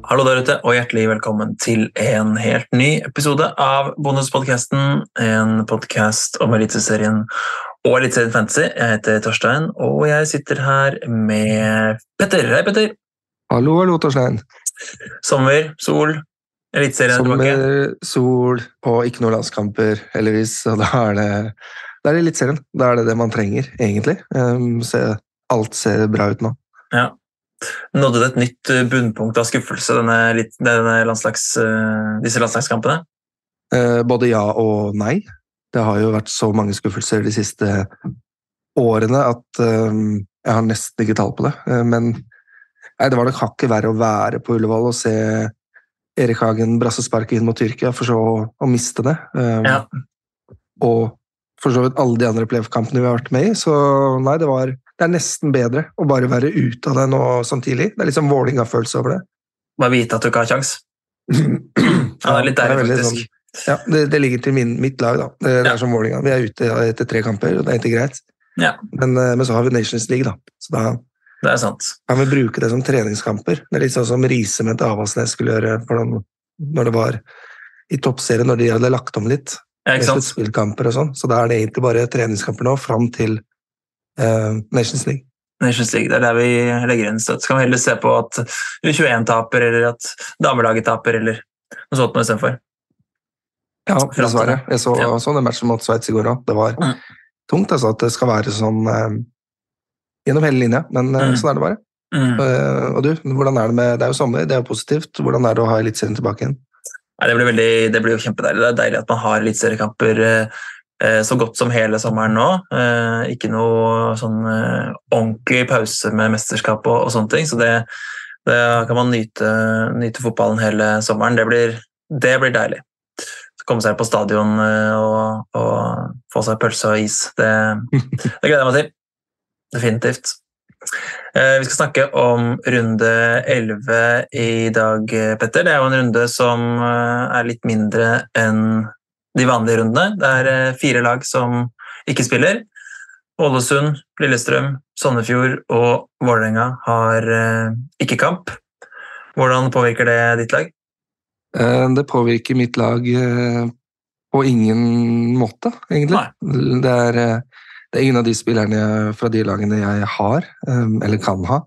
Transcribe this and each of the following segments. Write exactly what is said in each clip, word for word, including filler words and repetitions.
Hallo der ute, og hjertelig velkommen til en helt ny episode av Bonuspodcasten, en podcast om Eliteserien og Eliteserien Fantasy. Jeg heter Torstein, og jeg sitter her med Petter. Hei, Petter. Hallo, hallo, Torstein. Sommer, sol, Eliteserien er tilbake. Sommer, sol og ikke noen landskamper, heldigvis. Så da er det, det er Eliteserien. Da er det det man trenger, egentlig. Um, se, alt ser bra ut nå. Ja. Nådde det et nytt bunnpunkt av skuffelse, denne, denne landslags, disse landslagskampene? Eh, både ja og nei. Det har jo vært så mange skuffelser de siste årene at um, jeg har nesten ikke tall på det. Eh, men nei, det var nok hakket verre å være på Ullevål og se Erik Hagen brassesparke inn mot Tyrkia for så å, å miste det. Um, ja. Og for så vidt alle de andre playoff-kampene vi har vært med i, så nei, det var det er nesten bedre å bare være ute av det nå sånn tidlig. Det er liksom Vålinga-følelse over det. Bare vite at du ikke har sjans. Ja, det er litt deilig, faktisk. Sånn, ja, det, det ligger til min, mitt lag, da. Det, det er som Vålinga. Vi er ute etter tre kamper, og det er ikke greit. Ja. Men, men så har vi Nations League, da. Så da det er sant. kan vi bruke det som treningskamper. Det er litt sånn som Riise med Avaldsnes skulle gjøre for den, når det var i toppserien, når de hadde lagt om litt. Ja, ikke sant? Sluttspillkamper og sånn. Så da er det egentlig bare treningskamper nå, fram til Uh, Nations League. Nations League, det er der vi legger inn støtt. Så kan vi heller se på at U tjueen taper, eller at damelaget taper, eller noe sånt noe i stedet for. Ja, dessverre. Jeg så, ja. så den matchen mot Sveits i går også. Det var mm. tungt altså, at det skal være sånn uh, gjennom hele linja, men uh, mm. sånn er det bare. Mm. Uh, og du, hvordan er det med, det er jo sommer, det er jo positivt. Hvordan er det å ha Eliteserien tilbake igjen? Nei, det blir veldig, det blir jo kjempedeilig. Det er deilig at man har Eliteseriekamper uh, så godt som hele sommeren nå. Eh, ikke noe sånn eh, ordentlig pause med mesterskap og, og sånne ting, så det, det kan man nyte, nyte fotballen hele sommeren. Det blir, det blir deilig. Så komme seg på stadion eh, og, og få seg pølse og is. Det, det gleder jeg meg til. Definitivt. Eh, vi skal snakke om runde elleve i dag, Petter. Det er jo en runde som er litt mindre enn de vanlige rundene. Det er fire lag som ikke spiller. Ålesund, Lillestrøm, Sandefjord og Vålerenga har ikke kamp. Hvordan påvirker det ditt lag? Det påvirker mitt lag på ingen måte, egentlig. Nei. Det er, det er ingen av de spillerne fra de lagene jeg har, eller kan ha.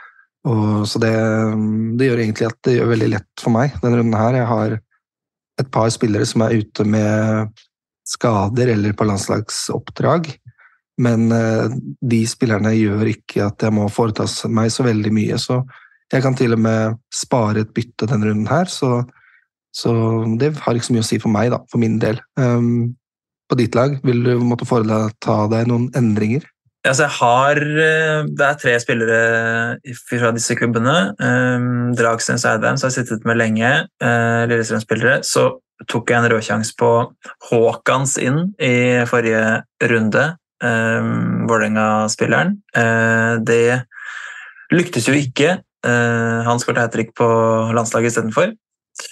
Og så det, det gjør egentlig at det gjør veldig lett for meg, denne runden her. Jeg har et par spillere som er ute med skader eller på landslagsoppdrag, men de spillerne gjør ikke at jeg må foreta meg så veldig mye, så jeg kan til og med spare et bytte denne runden her, så, så det har ikke så mye å si for meg da, for min del. Um, på ditt lag, vil du måtte foreta deg noen endringer? Altså jeg har, det er tre spillere fra disse klubbene. Um, Dragsnes og Eidheim, som har sittet med lenge, uh, Lillestrøm-spillere. Så tok jeg en rødkjans på Håkans inn i forrige runde, um, Vålerenga-spilleren. Uh, det lyktes jo ikke. Uh, han skåret hat-trick på landslaget i stedet for.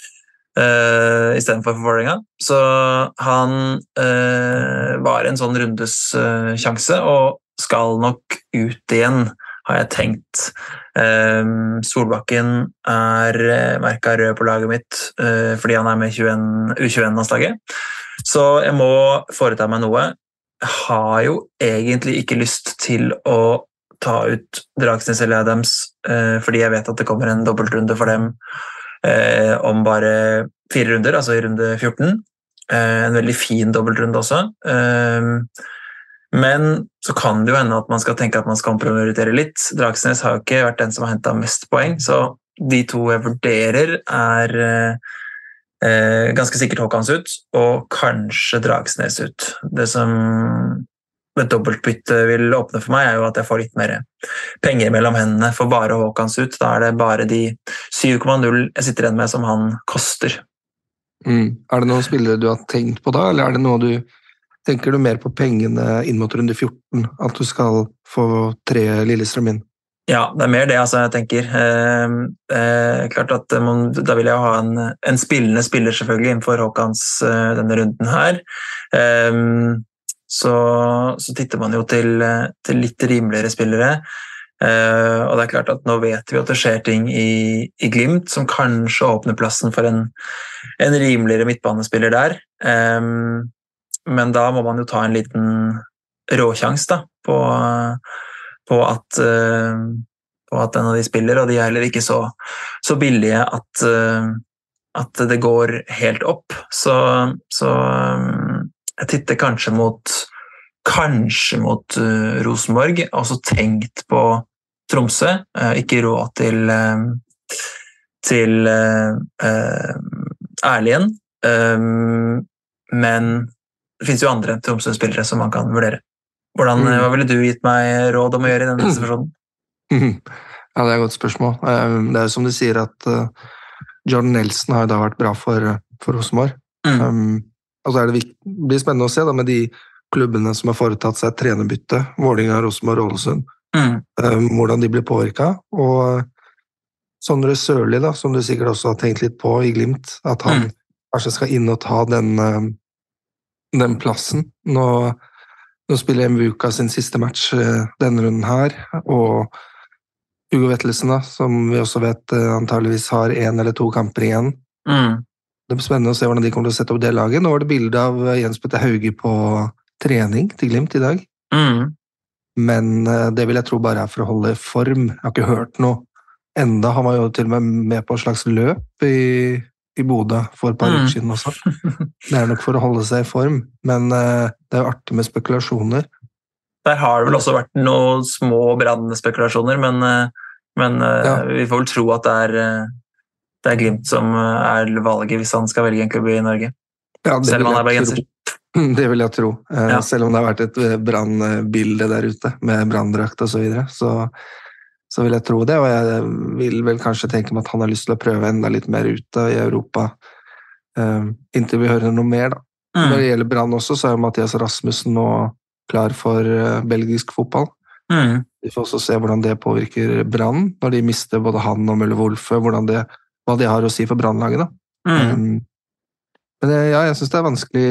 Uh, i stedet for for Vålerenga. Så han uh, var en sånn rundes uh, sjanse, og skal nok ut igjen, har jeg tenkt. Um, Solbakken er merket rød på laget mitt, uh, fordi han er med U tjueen-landslaget. Så jeg må foreta meg noe. Jeg har jo egentlig ikke lyst til å ta ut Dragsnes eller Adams, uh, fordi jeg vet at det kommer en dobbeltrunde for dem uh, om bare fire runder, altså i runde fjorten. Uh, en veldig fin dobbeltrunde også. Uh, Men så kan det jo hende at man skal tenke at man skal omprioritere litt. Dragsnes har jo ikke vært den som har hentet mest poeng, så de to jeg vurderer er eh, ganske sikkert Håkans ut, og kanskje Dragsnes ut. Det som et dobbeltbytte vil åpne for meg er jo at jeg får litt mer penger mellom hendene for bare Håkans ut. Da er det bare de syv komma null jeg sitter igjen med som han koster. Mm. Er det noen spillere du har tenkt på da, eller er det noe du tenker du mer på pengene inn mot runde fjorten, at du skal få tre Lillestrøm inn? Ja, det er mer det altså, jeg tenker. Eh, eh, klart at man, da vil jeg ha en, en spillende spiller selvfølgelig innenfor Håkans eh, denne runden her. Eh, så, så titter man jo til, til litt rimeligere spillere. Uh, og det er klart at nå vet vi at det skjer ting i, i Glimt som kanskje åpner plassen for en, en rimeligere midtbanespiller der. Um, men da må man jo ta en liten råkjans da, på, på, at, uh, på at en av de spiller, og de er heller ikke så, så billige at, uh, at det går helt opp. Så, så um, jeg titter kanskje mot kanskje mot uh, Rosenborg, og så tenkt på Tromsø, uh, ikke råd til, uh, til uh, uh, Erlien, um, men det finnes jo andre Tromsø-spillere som man kan vurdere. Hvordan, mm. Hva ville du gitt meg råd om å gjøre i denne situasjonen? Ja, det er et godt spørsmål. Um, det er jo som du sier at uh, Jordan Nelson har da vært bra for, for Rosenborg. Mm. Um, og så er det viktig, det blir spennende å se da, med de klubbene som har foretatt seg trenerbytte, Vålinga, Rosenborg og Ålesund, mm. um, hvordan de blir påvirket, og Sondre Sørli da, som du sikkert også har tenkt litt på i Glimt, at han mm. kanskje skal inn og ta den, um, den plassen. Nå, nå spiller Mvuka sin siste match uh, denne runden her, og Hugo Vettelsen da, som vi også vet uh, antageligvis har en eller to kamper igjen. Mm. Det blir spennende å se hvordan de kommer til å sette opp det laget. Nå var det bilde av Jens Petter Hauge på trening til Glimt i dag. Mm. Men det vil jeg tro bare er for å holde form. Jeg har ikke hørt noe enda. Han var jo til og med med på et slags løp i, i Bodø for et par uker mm. siden også. Det er nok for å holde seg i form, men uh, det er jo artig med spekulasjoner. Der har det vel også vært noen små brannende spekulasjoner, men, uh, men uh, ja. Vi får vel tro at det er, uh, det er Glimt som er valget hvis han skal velge en klubb i Norge. Ja, selv om han er bergenser. Det vil jeg tro, ja. Selv om det har vært et brannbilde der ute med branndrakt og så videre, så, så vil jeg tro det, og jeg vil vel kanskje tenke meg at han har lyst til å prøve enda litt mer ute i Europa, um, inntil vi hører noe mer da. Mm. Når det gjelder Brann også, så er Mathias Rasmussen nå klar for uh, belgisk fotball. Mm. Vi får også se hvordan det påvirker Brann, når de mister både han og Mølle Wolfe, hvordan det, hva det har å si for Brannlaget da. Mm. Um, Men ja, jeg synes det er vanskelig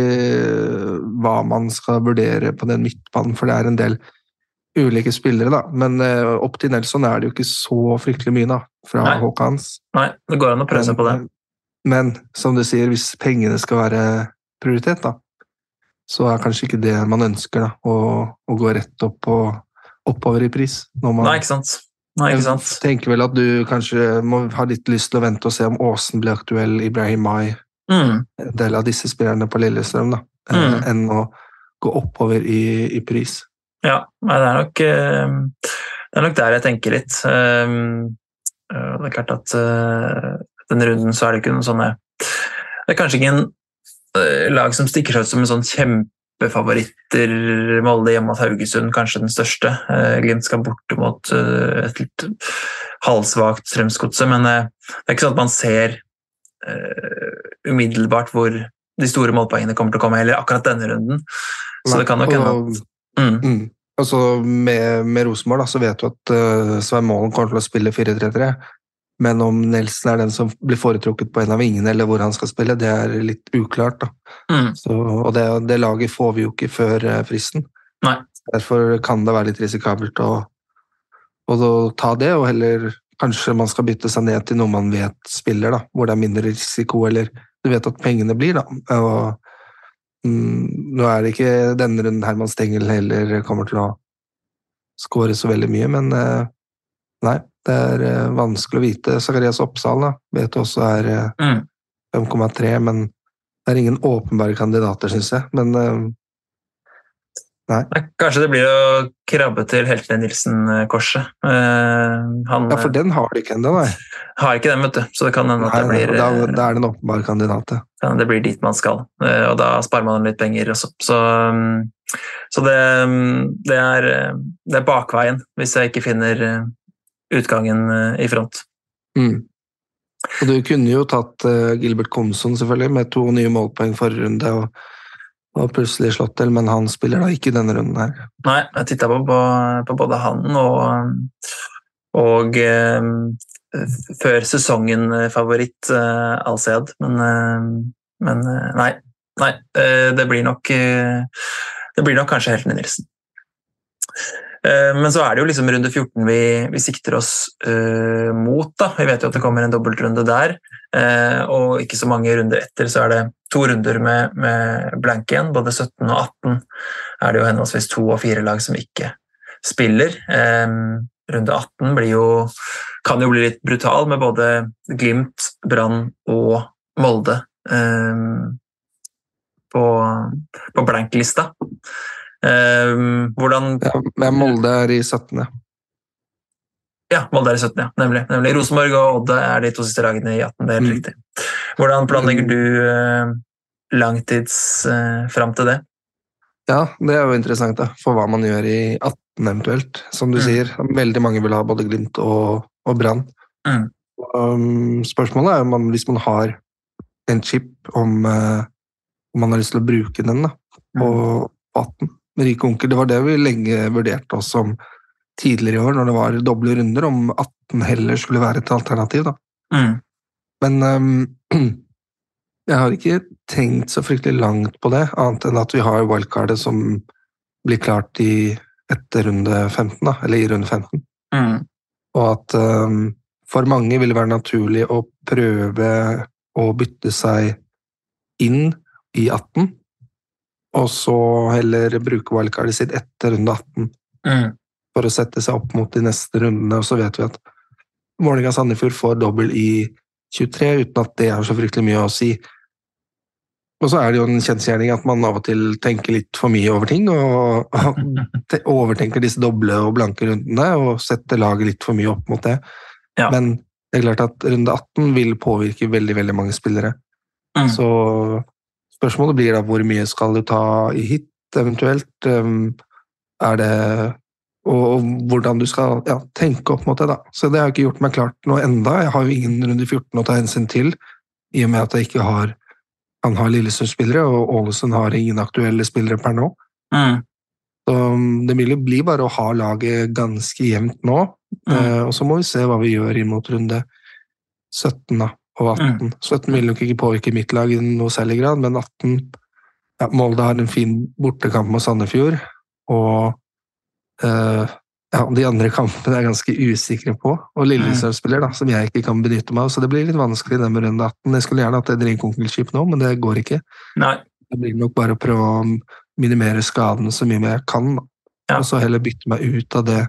hva man skal vurdere på den midtbanen, for det er en del ulike spillere da. Men uh, opp til Nelson er det jo ikke så fryktelig mye da, fra Nei. Håkans. Nei, det går an å prøve seg på det. Men som du sier, hvis pengene skal være prioritet da, så er kanskje ikke det man ønsker da, å, å gå rett opp og oppover i pris. Når man, Nei, ikke sant. Nei, ikke sant. Jeg tenker vel at du kanskje må ha litt lyst til å vente og se om Åsen blir aktuell, Ibrahim Mai, Mm. en del av disse spillerne på Lillestrøm da, mm. enn å gå oppover i, i pris. Ja, det er nok det er nok der jeg tenker litt. Det er klart at denne runden så er det ikke noen sånne, det er kanskje ikke en lag som stikker seg ut som en sånn kjempefavoritter. Molde hjemme mot Haugesund, kanskje den største. Glimt skal borte mot et litt halvsvagt Strømsgodset, men det er ikke sånn at man ser Uh, umiddelbart hvor de store målpoengene kommer til å komme, eller akkurat denne runden. Så Nei, det kan nok hende at... Mm. Mm. Altså, med, med Rosenborg da, så vet du at uh, Svein Målen kommer til å spille fire tre tre, men om Nelson er den som blir foretrukket på en av vingene, eller hvor han skal spille, det er litt uklart da. Mm. Så, og det, det laget får vi jo ikke før uh, fristen. Nei. Derfor kan det være litt risikabelt å, å, å ta det, og heller kanskje man skal bytte seg ned til noe man vet spiller da, hvor det er mindre risiko, eller du vet at pengene blir da. Og, mm, nå er det ikke denne runden Herman Stengel heller kommer til å skåre så veldig mye, men uh, nei, det er uh, vanskelig å vite. Zacharias Oppsal da, vet du også er uh, mm. fem komma tre, men det er ingen åpenbare kandidater, synes jeg. Men uh, nei. Kanskje det blir å krabbe til Heltene Nilsen-korset. Uh, han, ja, for den har du ikke enda, nei. Har ikke den, vet du. Så det kan hende at det blir... Da, da er det en åpenbar kandidat. Ja, det blir dit man skal. Uh, og da sparer man litt penger også. Så, um, så det, det, er, det er bakveien, hvis jeg ikke finner utgangen uh, i front. Mm. Og du kunne jo tatt uh, Gilbert Komson, selvfølgelig, med to nye målpoeng forrige runde, og og plutselig slått til, men han spiller da ikke i denne runden her. Nei, jeg tittet på, på, på både han og, og eh, før sesongen favoritt eh, Alsed, men, eh, men eh, nei, nei eh, det blir nok eh, det blir nok kanskje Heltene Nilsen. Men så er det jo liksom runde fjorten vi, vi sikter oss uh, mot. Da. Vi vet jo at det kommer en dobbeltrunde der, uh, og ikke så mange runder etter så er det to runder med, med blank igjen. Både sytten og atten er det jo henholdsvis to og fire lag som ikke spiller. Um, runde atten blir jo, kan jo bli litt brutal med både Glimt, Brann og Molde um, på, på blanklista. Um, hvordan... Ja, men Molde er i syttende. Ja, Molde er i syttende, ja. Nemlig. Nemlig. Rosenborg og Odde er de to siste lagene i atten, det er helt mm. riktig. Hvordan planlegger du uh, langtids uh, frem til det? Ja, det er jo interessant da, for hva man gjør i atten eventuelt. Som du mm. sier, veldig mange vil ha både Glimt og, og Brann. Mm. Um, spørsmålet er om man, hvis man har en chip, om, uh, om man har lyst til å bruke den da, på mm. atten. Med Rik Onkel, det var det vi lenge vurderte oss som tidligere i år, når det var doble runder, om atten heller skulle være et alternativ. Da. Mm. Men um, jeg har ikke tenkt så fryktelig langt på det, annet enn at vi har wildcardet som blir klart i etter runde femten, da, eller i runde femten. Mm. Og at um, for mange vil det være naturlig å prøve å bytte seg inn i atten, og så heller bruke wildcardet sitt etter runde atten, mm. for å sette seg opp mot de neste rundene, og så vet vi at Vålerenga-Sandefjord får dobbel i tjuetre, uten at det har så fryktelig mye å si. Og så er det jo en kjensgjerning at man av og til tenker litt for mye over ting, og overtenker disse doble og blanke rundene, og setter laget litt for mye opp mot det. Ja. Men det er klart at runde atten vil påvirke veldig, veldig mange spillere. Mm. Så spørsmålet blir da hvor mye skal du ta i hit, eventuelt. Um, er det... Og, og hvordan du skal ja, tenke opp mot det da. Så det har jeg ikke gjort meg klart nå enda. Jeg har jo ingen runde fjorten å ta hensyn til, i og med at jeg ikke har han har Lillestrøm-spillere, og Ålesund har ingen aktuelle spillere per nå. Mm. Så det vil jo bli bare å ha laget ganske jevnt nå, mm. uh, og så må vi se hva vi gjør imot runde sytten da, og atten. Mm. sytten vil nok ikke påvirke mitt lag i noe særlig grad, men atten, ja, Molde har en fin bortekamp mot Sandefjord, og uh, ja, de andre kampene er jeg ganske usikre på, og Lillestrøm-spiller da, som jeg ikke kan benytte meg av, så det blir litt vanskelig den med runde atten. Jeg skulle gjerne hatt et Rik Onkel-skip nå, men det går ikke. Nei. Det blir nok bare å prøve å minimere skadene så mye jeg kan, ja. Og så heller bytte meg ut av det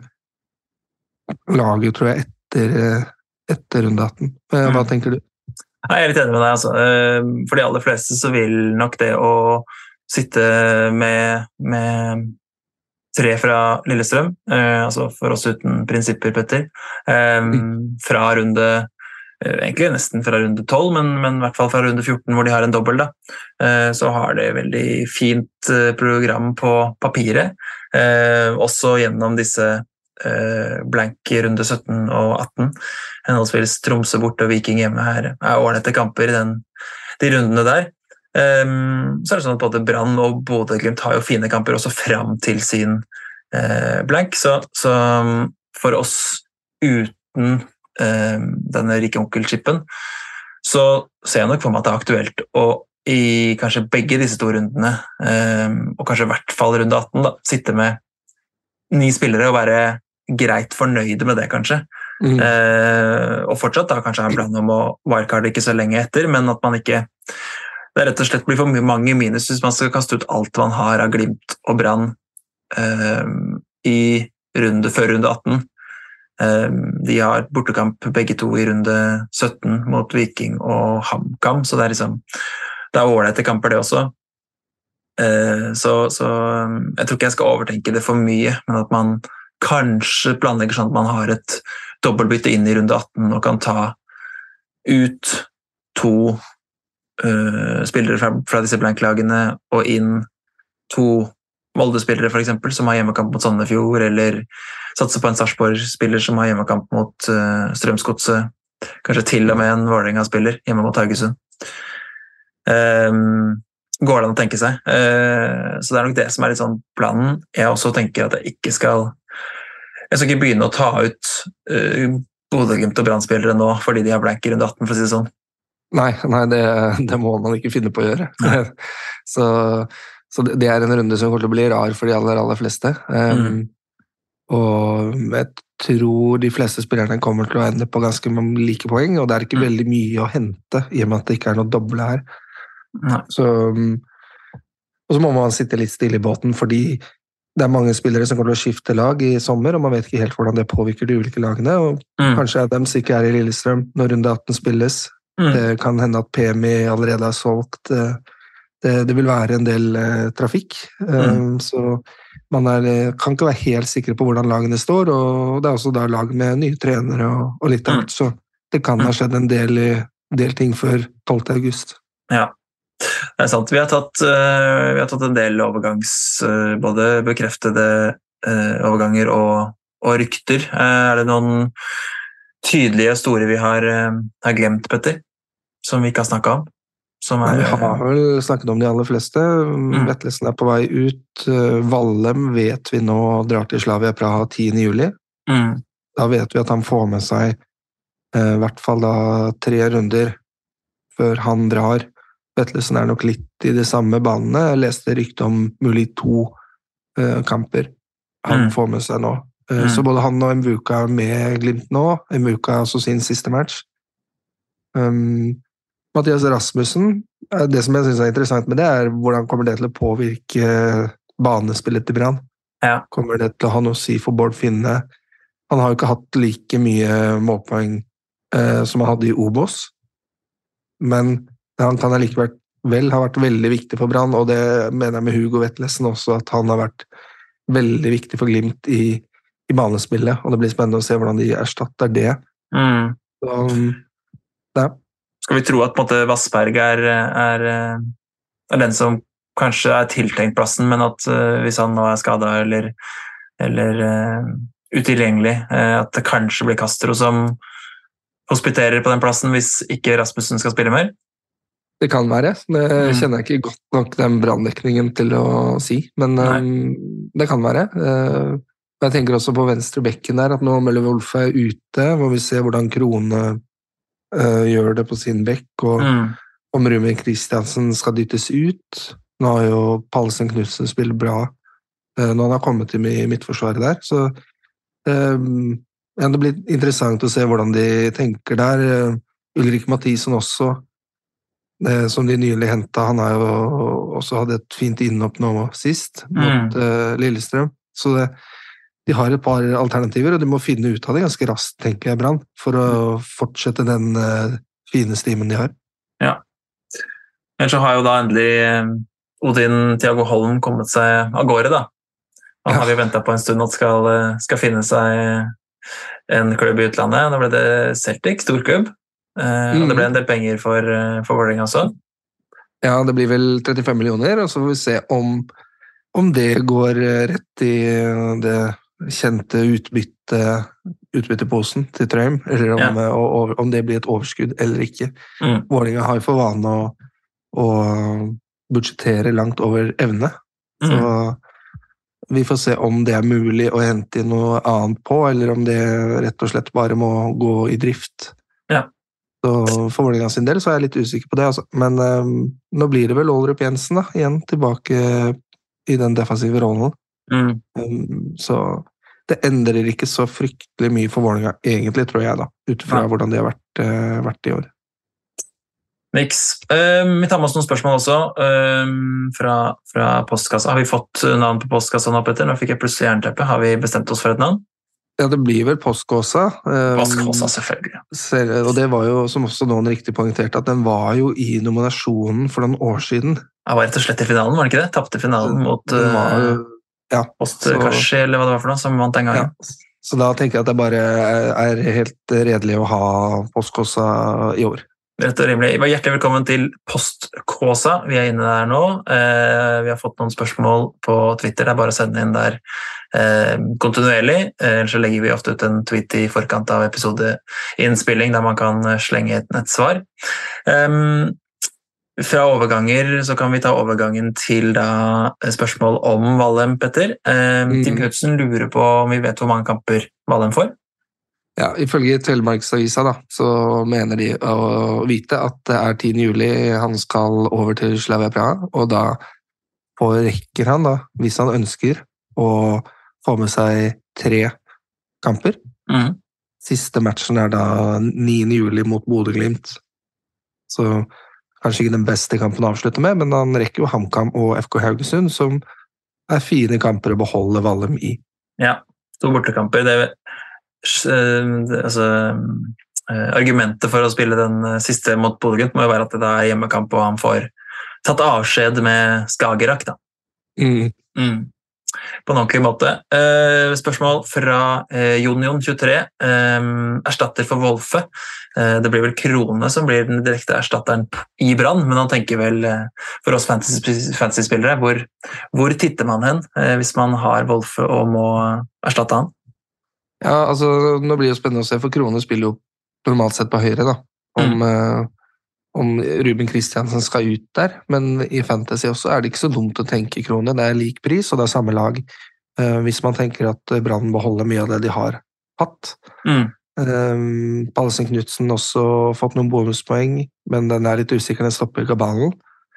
laget, tror jeg, etter, etter runde atten. Hva mm. tenker du? Jeg er litt enig med deg, altså. For de aller fleste så vil nok det å sitte med... med tre fra Lillestrøm, eh, altså for oss uten prinsipper, Petter, eh, fra runde, eh, egentlig nesten fra runde tolv, men, men i hvert fall fra runde fjorten, hvor de har en dobbel, da, eh, så har det veldig fint eh, program på papiret, eh, også gjennom disse eh, blank i runde sytten og atten, henholdsvis Tromsø borte og Viking hjemme her, er ålrette kamper i den, de rundene der. Um, så er det sånn at både Brann og Bodø/Glimt har jo fine kamper også fram til sin uh, blank, så, så um, for oss uten um, denne Rik Onkel-chippen så ser jeg nok for meg at det er aktuelt å i kanskje begge disse to rundene, um, og kanskje i hvert fall runde atten da, sitte med ni spillere og være greit fornøyde med det kanskje. Mm. Uh, og fortsatt da kanskje ha en plan om å wildcard ikke så lenge etter, men at man ikke det rett og slett blir for mange minus hvis man skal kaste ut alt man har av Glimt og Brann eh, i runde før runde atten. Eh, de har bortekamp begge to i runde sytten mot Viking og HamKam, så det er liksom det er ålreite kamper det også. Eh, så, så jeg tror ikke jeg skal overtenke det for mye, men at man kanskje planlegger sånn at man har et dobbeltbytte inn i runde atten og kan ta ut to Uh, spillere fra, fra disse blanklagene og inn to Molde-spillere for eksempel, som har hjemmekamp mot Sandefjord, eller satse på en Sarpsborg-spiller som har hjemmekamp mot uh, Strømsgodset, kanskje til og med en Vålerenga-spiller hjemme mot Haugesund. Um, går det an å tenke seg. Uh, så det er nok det som er litt sånn planen. Jeg også tenker at jeg ikke skal jeg skal ikke begynne å ta ut uh, Bodø, Glimt og Brann-spillere nå fordi de har blank i runde atten, for å si det sånn. Nei, nei det, det må man ikke finne på å gjøre. så, så det er en runde som kommer til å bli rar for de aller, aller fleste. Um, mm. og jeg tror de fleste spillerne kommer til å ende på ganske like poeng, og det er ikke mm. veldig mye å hente, i og med at det ikke er noe doble her. Nei. Så, og så må man sitte litt stille i båten, fordi det er mange spillere som kommer til å skifte lag i sommer, og man vet ikke helt hvordan det påvirker de ulike lagene, og mm. kanskje Adams ikke er i Lillestrøm når runde atten spilles. Mm. Det kan hende at P M I allerede har solgt. Det, det vil være en del eh, trafikk, mm. så man er, kan ikke være helt sikre på hvordan lagene står, og det er også da lag med nye trenere og, og litt av hvert, så det kan ha skjedd en del, del ting før tolvte august. Ja, det er sant. Vi har tatt, uh, vi har tatt en del overgangs, uh, både bekreftede uh, overganger og, og rykter. Uh, er det noen tydelige store vi har, uh, har glemt, Petter, som vi ikke har snakket om? Som er, Nei, vi har vel snakket om de aller fleste. Mm. Vetlesen er på vei ut. Vallem vet vi nå drar til Slavia Praha tiende juli. Mm. Da vet vi at han får med seg uh, i hvert fall da tre runder før han drar. Vetlesen er nok litt i de samme banene. Jeg leste rykte om mulig to uh, kamper han mm. får med seg nå. Uh, mm. Så både han og Mvuka er med Glimt nå. Mvuka er også sin siste match. Um, Mathias Rasmussen, det som jeg synes er interessant med det, er hvordan kommer det til å påvirke banespillet til Brann? Ja. Kommer det til å ha noe å si for Bård Finne? Han har jo ikke hatt like mye målpoeng uh, som han hadde i Obos, men han kan allikevel vel ha vært veldig viktig for Brann, og det mener jeg med Hugo Vetlesen også, at han har vært veldig viktig for Glimt i, i banespillet, og det blir spennende å se hvordan de erstatter det. Mm. Så, ja. Skal vi tro at på en måte Vassberg er, er, er den som kanskje er tiltenkt plassen, men at uh, hvis han nå er skadet eller, eller uh, utilgjengelig, uh, at det kanskje blir Castro som hospiterer på den plassen hvis ikke Rasmussen skal spille mer? Det kan være. Det mm. kjenner jeg ikke godt nok den branndekningen til å si, men um, det kan være. Uh, jeg tenker også på venstre bekken der, at nå Møller Wolf er ute, hvor vi ser hvordan Krone uh, gjør det på sin bekk, og mm. om Ruben Kristiansen skal dyttes ut. Nå har jo Pallesen Knudsen spilt bra uh, når han har kommet til i midtforsvaret der, så um, ja, det blir interessant å se hvordan de tenker der. Uh, Ulrik Mathisen også, som de nylig hentet, han har jo også hatt et fint innhopp nå sist mot mm. uh, Lillestrøm, så det, de har et par alternativer, og de må finne ut av det ganske raskt, tenker jeg, Brann, for å fortsette den uh, fine stimen de har. Ja, ellers så har jo da endelig Odin Thiago Holm kommet seg av gårde da. Han ja. har vi ventet på en stund at skal, skal finne seg en klubb i utlandet. Da ble det Celtic, storklubb. Uh, og det ble en del penger for, uh, for Vålerenga også. Ja, det blir vel trettifem millioner, og så får vi se om, om det går rett i det kjente utbytte, utbytteposen til Trøim, eller om, ja. og, om det blir et overskudd eller ikke. Mm. Vålerenga har jo for vane å, å budsjettere langt over evne, mm. så vi får se om det er mulig å hente inn noe annet på, eller om det rett og slett bare må gå i drift. Ja. Så for Vålerenga sin del så er jeg litt usikker på det, altså. Men um, nå blir det vel Aalrup Jensen da, igjen tilbake i den defensive rollen. Mm. Um, så det endrer ikke så fryktelig mye for Vålerenga, egentlig, tror jeg da, utifra ja. hvordan det har vært, uh, vært i år. Niks. Um, vi tar med oss noen spørsmål også um, fra, fra postkassa. Har vi fått navn på postkassa nå, Petter? Nå fikk jeg plutselig jernteppe. Har vi bestemt oss for et navn? Ja, det blir vel Postkåsa. Postkåsa, selvfølgelig. Selv, og det var jo, som også noen riktig poengterte, at den var jo i nominasjonen for noen år siden. Ja, var rett og slett i finalen, var det ikke det? Tappte finalen mot var, ja, Postkarsi, eller hva det var for noe, som vant den gangen. Ja, så da tenker jeg at det bare er helt redelig å ha Postkåsa i år. Rett og rimelig. Hjertelig velkommen til Postkåsa. Vi er inne der nå. Eh, vi har fått noen spørsmål på Twitter. Det er bare å sende inn der eh, kontinuerlig. Eh, ellers så legger vi ofte ut en tweet i forkant av episodeinnspilling der man kan slenge et, et svar. Eh, fra overganger så kan vi ta overgangen til da spørsmål om Vallem, Petter. Eh, mm. Tim Knudsen lurer på om vi vet hvor mange kamper Vallem får. Ja, ifølge Telemarksavisa da, så mener de å vite at det er tiende juli han skal over til Slavia Praha, og da rekker han da, hvis han ønsker, å får med seg tre kamper. Mm. Siste matchen er da niende juli mot Bodø/Glimt. Så kanskje ikke den beste kampen å avslutte med, men han rekker jo HamKam og F K Haugesund, som er fine kamper å beholde Vallum i. Ja, to bortekamper. Det, det, altså, argumentet for å spille den siste mot Bodø/Glimt må jo være at det er hjemmekamp, og han får tatt avskjed med Skagerrak, da. Mm. Mm. På en ordentlig måte. Eh, spørsmål fra eh, Jon-Jon tjuetre. Eh, erstatter for Wolfe. Eh, det blir vel Krone som blir den direkte erstatteren i Brann, men han tenker vel eh, for oss fantasy-spillere, hvor, hvor titter man hen eh, hvis man har Wolfe og må erstatte han? Ja, altså, nå blir det jo spennende å se, for Krone spiller jo normalt sett på høyre, da. Om... Mm. Eh, om Ruben Kristiansen skal ut der, men i fantasy også er det ikke så dumt å tenke Krone. Det er lik pris, og det er samme lag. Uh, hvis man tenker at Brann beholder mye av det de har hatt. Mm. Um, Pallesen Knudsen også fått noen bonuspoeng, men den er litt usikker, den stopper kabalen.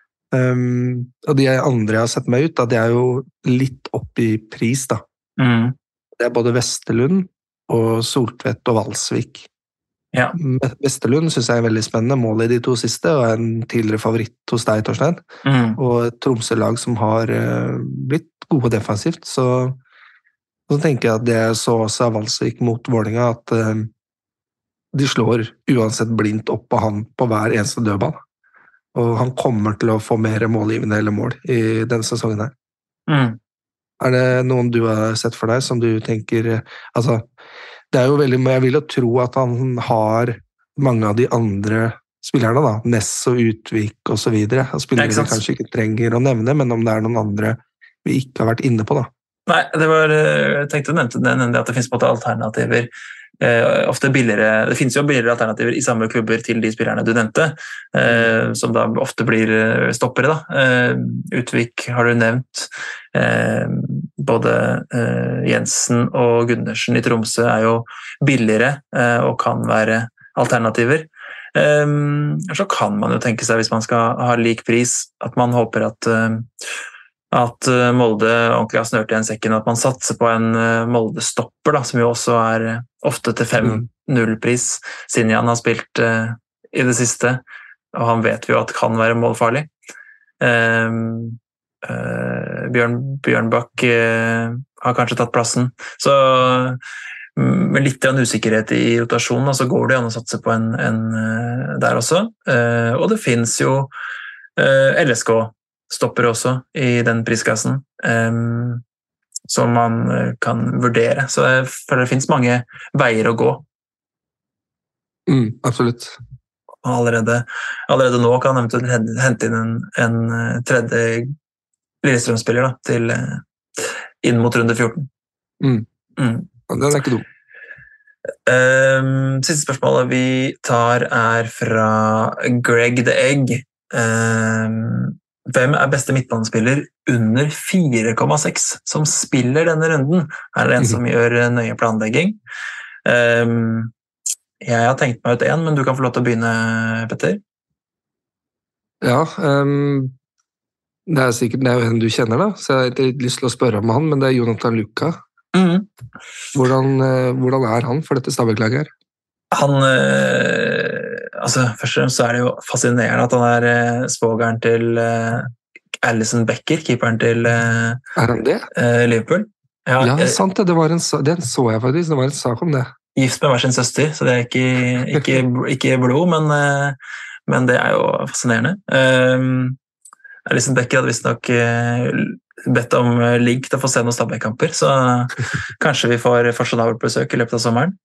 Um, og de andre jeg har sett meg ut, da, de er jo litt opp i pris, da. Mm. Det er både Vesterlund og Soltvedt og Valsvik. Ja. Vesterlund synes jeg er veldig spennende, målet i de to siste, og er en tidligere favoritt hos deg, Torstein. Mm. Og et Tromsø-lag som har uh, blitt gode defensivt, så, så tenker jeg at det så også er Valsvik mot Vålinga, at uh, de slår uansett blindt opp på han på hver eneste dødball. Og han kommer til å få mer målgivende eller mål i denne sesongen her. Mm. Er det noen du har sett for deg som du tenker, altså, det er jo veldig, jeg vil jo tro at han har mange av de andre spillerne, da, Ness og Utvik og så videre, spillere vi kanskje ikke trenger å nevne, men om det er noen andre vi ikke har vært inne på, da. Nei, det var, jeg tenkte å nevne det, nemlig at det finnes på en måte alternativer, eh, ofte billigere, det finnes jo billigere alternativer i samme klubber til de spillerne du nevnte, eh, som da ofte blir stoppere, da. Eh, Utvik har du nevnt, eh, både eh, Jensen og Gundersen i Tromsø er jo billigere eh, og kan være alternativer. Eh, så kan man jo tenke seg, hvis man skal ha lik pris, at man håper at eh, at Molde ordentlig har snørt igjen sekken, at man satser på en Molde-stopper, da, som jo også er ofte til fem null-pris. Sinjan har spilt uh, i det siste, og han vet vi jo at kan være målfarlig. Uh, uh, Bjørn, Bjørnbakk uh, har kanskje tatt plassen. Så med litt av en usikkerhet i rotasjonen, så går det an å satse på en, en uh, der også. Uh, og det finnes jo uh, L S K stopper også i den prisklassen, um, som man kan vurdere. Så jeg føler det finnes mange veier å gå. Mm, absolutt. Allerede, allerede nå kan man eventuelt hente inn en, en tredje Lillestrøm-spiller da, til, inn mot runde fjorten. Mm. Mm. Den er ikke dum. Um, siste spørsmålet vi tar er fra Greg the Egg. Um, Hvem er beste midtbanespiller under fire komma seks som spiller denne runden? Er det en som gjør nøye planlegging? Um, jeg har tenkt meg ut en, men du kan få lov til å begynne, Petter. Ja, um, det er sikkert det er jo en du kjenner da, så jeg har ikke lyst til å spørre om han, men det er Jonathan Luka. Mm. Hvordan, hvordan er han for dette Stabæk-laget her? Han, eh, altså først og fremst så er det jo fascinerende at han er eh, svogeren til eh, Alison Becker, keeperen til eh, Er han det? Eh, Liverpool. Ja, ja eh, sant det, det var en, den så jeg faktisk, det var en sak om det. Gift med hver sin søster, så det er ikke, ikke, ikke blod, men, eh, men det er jo fascinerende. Eh, Alison Becker hadde visst nok eh, bedt om link til å få se noen Stabæk-kamper, så kanskje vi får fasjonabelt besøk i løpet av sommeren.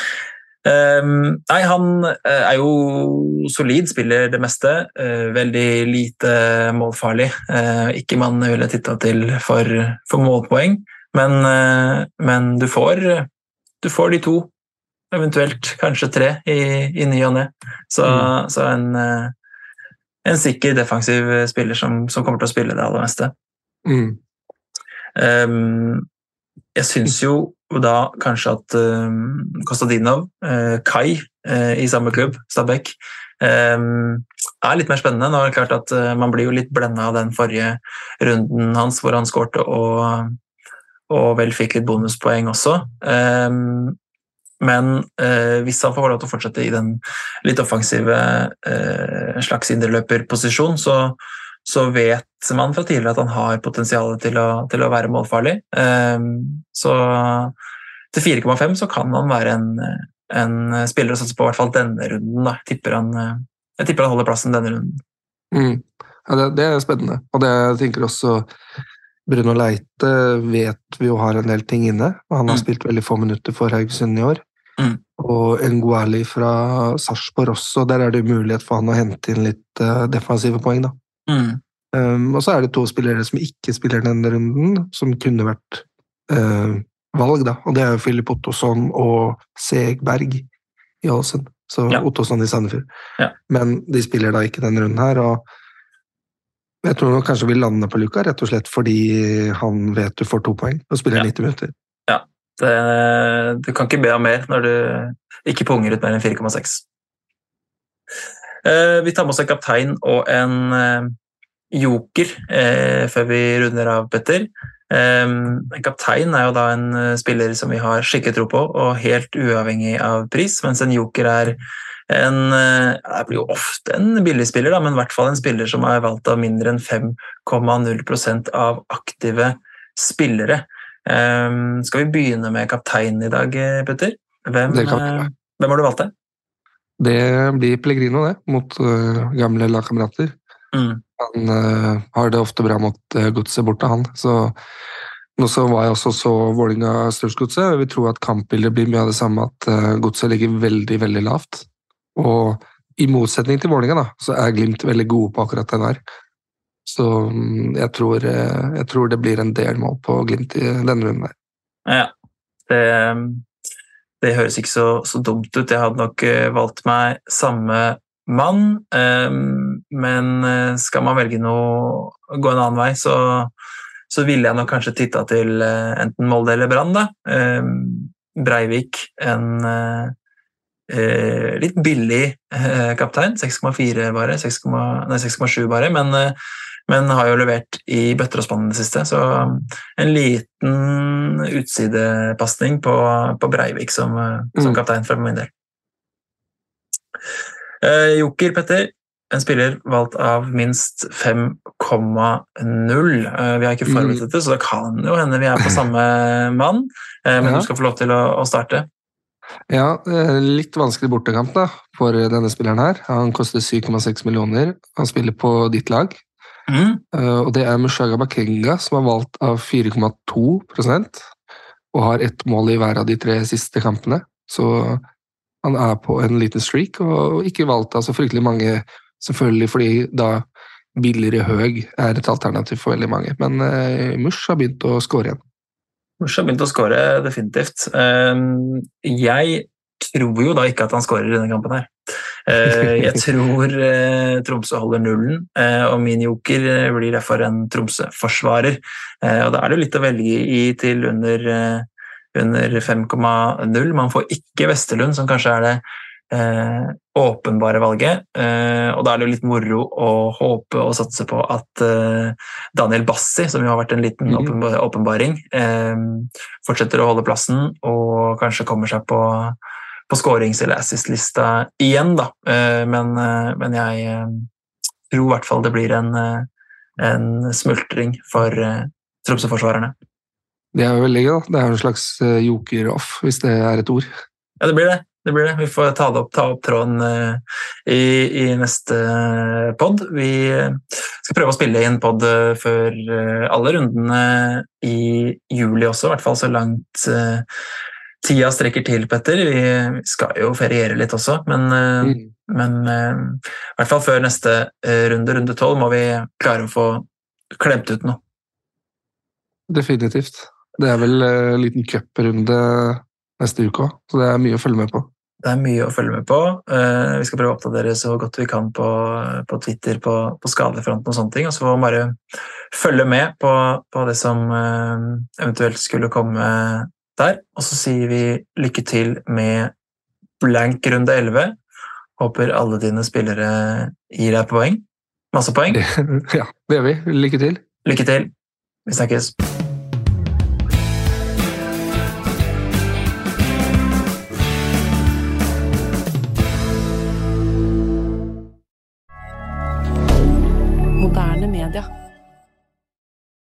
Um, nei, han er jo solid, spiller det meste, uh, veldig lite målfarlig, uh, ikke man ville titta til for, for målpoeng, men, uh, men du får du får de to, eventuelt kanskje tre i, i ny og ne, så, mm. så en, uh, en sikker defensiv spiller som, som kommer til å spille det aller meste. Mm. um, jeg synes jo da kanskje at uh, Kostadinov, uh, Kai uh, i samme klubb, Stabæk, um, er litt mer spennende. Nå er det klart at uh, man blir jo litt blendet av den forrige runden hans, hvor han skårte og, og vel fikk litt bonuspoeng også. Um, men uh, hvis han får lov til å fortsette i den litt offensive uh, slags indreløperposisjon, så, så vet man fra tidligere at han har potensial til å, til å være målfarlig. Um, så til fire komma fem så kan han være en, en spiller å satse på i hvert fall denne runden. Da. Jeg, tipper han, jeg tipper han holder plassen denne runden. Mm. Ja, det, det er spennende, og det jeg tenker også Bruno Leite vet vi jo har en del ting inne, og han har mm. spilt veldig få minutter for Haugesund i år, mm. og Nguali fra Sarpsborg også, der er det mulighet for han å hente inn litt uh, defensive poeng da. Mm. Um, og så er det to spillere som ikke spiller denne runden, som kunne vært uh, valg da, og det er Filip Ottosson og Segberg i Ålesund, så ja. Ottosson i Sandefjord. Ja. Men de spiller da ikke denne runden her, og jeg tror nok kanskje vi lander på Luka, rett og slett fordi han vet du får to poeng og spiller ja. nitti minutter. Ja, det, du kan ikke be om mer når du ikke punger ut mer enn fire komma seks. Eh, vi tar med oss en kaptein og en eh, joker eh, før vi runder av, Petter. Eh, en kaptein er jo da en spiller som vi har skikkelig tro på, og helt uavhengig av pris, mens en joker er en, det blir jo ofte en billig spiller, da, men i hvert fall en spiller som er valgt av mindre enn fem komma null prosent av aktive spillere. Um, skal vi begynne med kapteinen i dag, Petter? Hvem, hvem har du valgt det? Det blir Pellegrino, det, mot uh, gamle lagkamerater. Mm. Han uh, har det ofte bra mot uh, Godset borte, han. Så nå så var jeg også så Vålinga Strømsgodset. Vi tror at kampbildet blir mye av det samme, at uh, Godset ligger veldig, veldig lavt. Og i motsetning til Vålinga da, så er Glimt veldig gode på akkurat den her. Så jeg tror, jeg tror det blir en del mål på Glimt i denne runden her. Ja, det, det høres ikke så, så dumt ut. Jeg hadde nok valgt meg samme mann, men skal man velge noe, gå en annen vei, så, så ville jeg nok kanskje titta til enten Molde eller Brann da. Breivik, en Eh, litt billig eh, kaptein, seks komma fire bare, seks komma sju bare, men, eh, men har jo levert i bøtter og spann det siste, så um, en liten utsidepasning på, på Breivik som, mm. som kaptein fra min del. Eh, Joker, Petter, en spiller valgt av minst fem komma null. Eh, vi har ikke forberedt dette, så det kan jo hende vi er på samme mann, eh, men ja. Du skal få lov til å, å starte. Ja, litt vanskelig bortekamp da, for denne spilleren her. Han koster syv komma seks millioner. Han spiller på ditt lag. Mm. Og det er Mushaga Bakenga, som har valgt av fire komma to prosent, og har ett mål i hver av de tre siste kampene. Så han er på en liten streak, og ikke valgt av så fryktelig mange, selvfølgelig fordi da billigere høg er et alternativ for veldig mange. Men uh, Mush har begynt å score igjen. Mush har begynt å score, definitivt. Jeg tror jo da ikke at han scorer i denne kampen her. Jeg tror Tromsø holder nullen, og min joker blir derfor en Tromsø-forsvarer. Og da er det litt å velge i til under, under fem komma null. Man får ikke Vesterlund, som kanskje er det Eh, åpenbare valget, eh, og da er det jo litt moro å håpe og satse på at eh, Daniel Bassi, som jo har vært en liten mm. åpenbar, åpenbaring, eh, fortsetter å holde plassen og kanskje kommer seg på, på scorings- eller assist-lista igjen da, eh, men, eh, men jeg eh, tror i hvert fall det blir en, en smultring for eh, Tromsø-forsvarerne. Det er jo veldig gøy da, det er en slags joker-off, hvis det er et ord. Ja, det blir det. Det blir det. Vi får ta, det opp, ta opp tråden uh, i, i neste podd. Vi skal prøve å spille inn podd uh, før uh, alle rundene i juli også, i hvert fall så langt uh, tida strekker til, Petter. Vi skal jo feriere litt også, men, uh, mm. men uh, i hvert fall før neste uh, runde, runde tolv, må vi klare å få klemt ut noe. Definitivt. Det er vel en uh, liten cup-runde neste uke, så det er mye å følge med på. Det er mye å følge med på. Uh, vi skal prøve å oppdatere så godt vi kan på, på Twitter, på, på skadefronten og sånne ting, og så får vi bare følge med på, på det som uh, eventuelt skulle komme der. Og så sier vi lykke til med blank runde elleve. Håper alle dine spillere gir deg poeng. Masse poeng. Ja, det gjør vi. Lykke til. Lykke til. Vi snakkes. Moderne media.